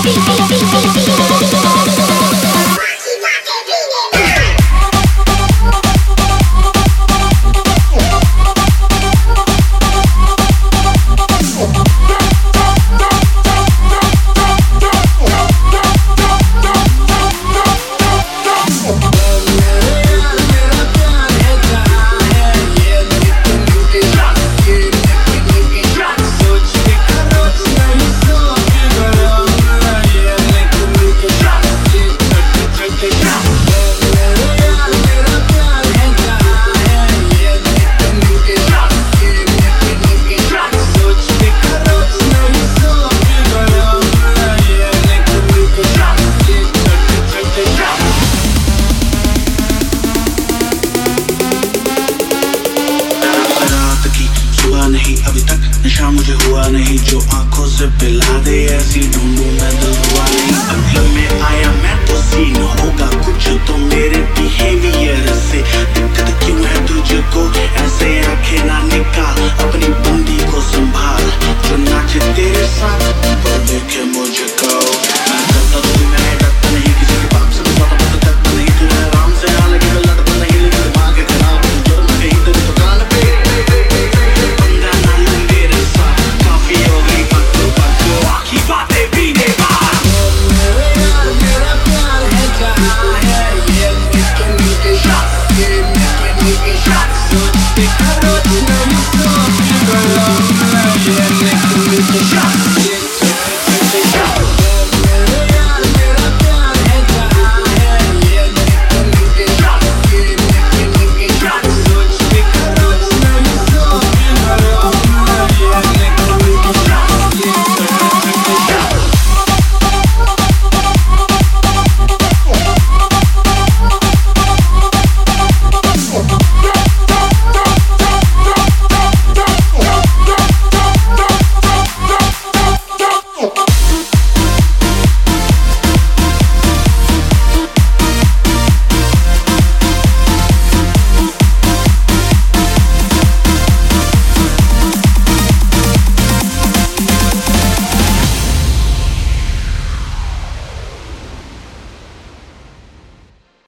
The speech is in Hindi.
नहीं अभी तक नशा मुझे हुआ नहीं, जो आंखों से पिला दे ऐसी ढूंढूं मैं दिल हुआ नहीं। मतलब में आया मैं तो सीन होगा कुछ तो मेरे बिहेवियर से, दिक्कत क्यों है तुझको ऐसे आंखें ना निकाल, अपनी बंदी को संभाल जो नाचे तेरे साथ वो देखे मुझको। मैं डरता तो मैं डरता नहीं, किसी के बाप से ज्यादा मत करता नहीं, तू आराम से आ लगे मैं लड़ता नहीं, लेकिन दिमाग खराब जुर्म कहीं तेरी दुकान पे पंगा ना ले मेरे साथ, काफी हो गई पक्को आखी बातें पीने बार। मेरा प्यार है जहाँ है ये निके शॉट, ये निके शॉट, सोचते करो नहीं सोच करो ये निके शॉट।